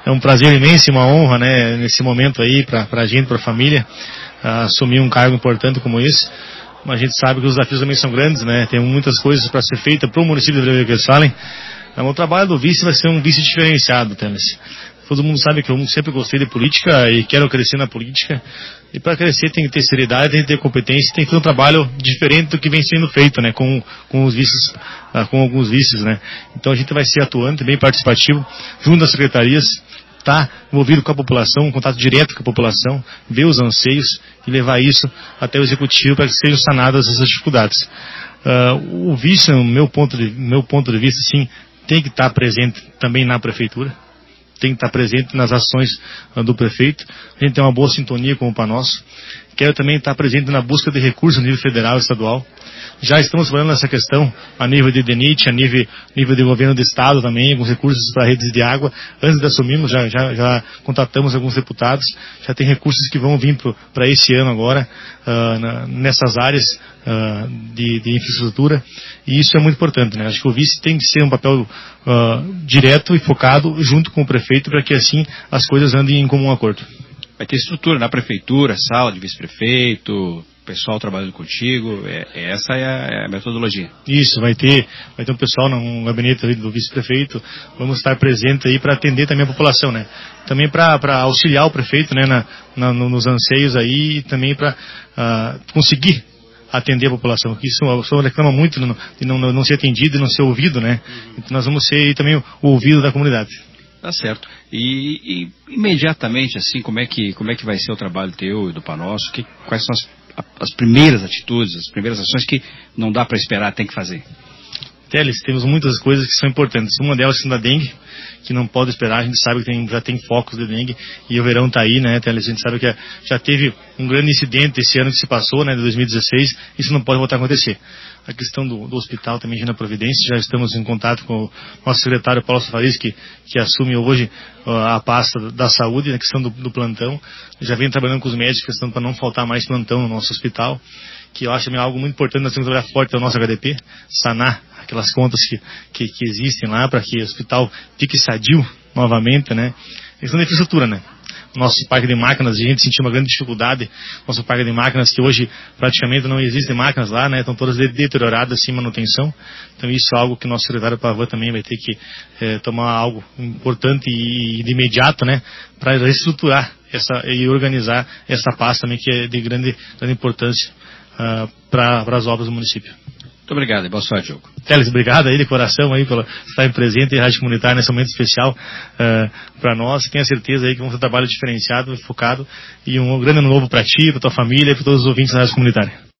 É um prazer imenso e uma honra, né, nesse momento aí, pra gente, pra família, assumir um cargo importante como esse. Mas a gente sabe que os desafios também são grandes, né, tem muitas coisas para ser feitas para o município de Westfalen. O trabalho do vice vai ser um vice diferenciado, Teles. Todo mundo sabe que eu sempre gostei de política e quero crescer na política. E para crescer tem que ter seriedade, tem que ter competência, tem que ter um trabalho diferente do que vem sendo feito, né, com os vices, com alguns vices, né. Então a gente vai ser atuante, bem participativo, junto às secretarias, tá envolvido com a população, um contato direto com a população, ver os anseios e levar isso até o executivo para que sejam sanadas essas dificuldades. O vice, no meu ponto de vista, sim, tem que estar presente também na prefeitura, tem que estar presente nas ações do prefeito. A gente tem uma boa sintonia com o PANOSO. Quero também estar presente na busca de recursos a nível federal e estadual. Já estamos trabalhando nessa questão a nível de DENIT, a nível de governo do estado também, alguns recursos para redes de água. Antes de assumirmos, já contatamos alguns deputados, já tem recursos que vão vir para esse ano agora, nessas áreas de infraestrutura, e isso é muito importante, né? Acho que o vice tem que ser um papel direto e focado junto com o prefeito para que assim as coisas andem em comum acordo. Vai ter estrutura na prefeitura, sala de vice-prefeito, pessoal trabalhando contigo, essa é a metodologia. Isso, vai ter um pessoal no gabinete do vice-prefeito, vamos estar presentes aí para atender também a população, né? Também para auxiliar o prefeito, né, nos anseios aí, e também para conseguir atender a população, que isso o senhor reclama muito de não ser atendido e não ser ouvido, né? Então nós vamos ser aí também o ouvido da comunidade. Tá certo. E imediatamente, assim, como é que vai ser o trabalho teu e do PANOSO? Quais são as primeiras atitudes, as primeiras ações que não dá para esperar, tem que fazer? Teles, temos muitas coisas que são importantes. Uma delas é a dengue, que não pode esperar. A gente sabe que já tem focos de dengue e o verão está aí, né, Teles? A gente sabe que já teve um grande incidente esse ano que se passou, né, de 2016. Isso não pode voltar a acontecer. A questão do hospital também na Providência, já estamos em contato com o nosso secretário Paulo Safariz, que assume hoje a pasta da saúde, na questão do plantão. Já vem trabalhando com os médicos, questão para não faltar mais plantão no nosso hospital, que eu acho também algo muito importante. Nós temos que trabalhar forte no nosso HDP, sanar aquelas contas que existem lá, para que o hospital fique sadio novamente, né? A questão da infraestrutura, né? Nosso parque de máquinas, a gente sentiu uma grande dificuldade. Nosso parque de máquinas, que hoje praticamente não existem máquinas lá, né? Estão todas deterioradas, sem manutenção. Então isso é algo que o nosso secretário Pavan também vai ter que tomar algo importante e de imediato, né? Para reestruturar e organizar essa pasta também, que é de grande importância para as obras do município. Muito obrigado e boa sorte, Diogo. Teles, obrigado aí de coração aí por estar presente em Rádio Comunitária nesse momento especial para nós. Tenha certeza aí que vamos ter um trabalho diferenciado, focado, e um grande ano novo para ti, para tua família e para todos os ouvintes da Rádio Comunitária.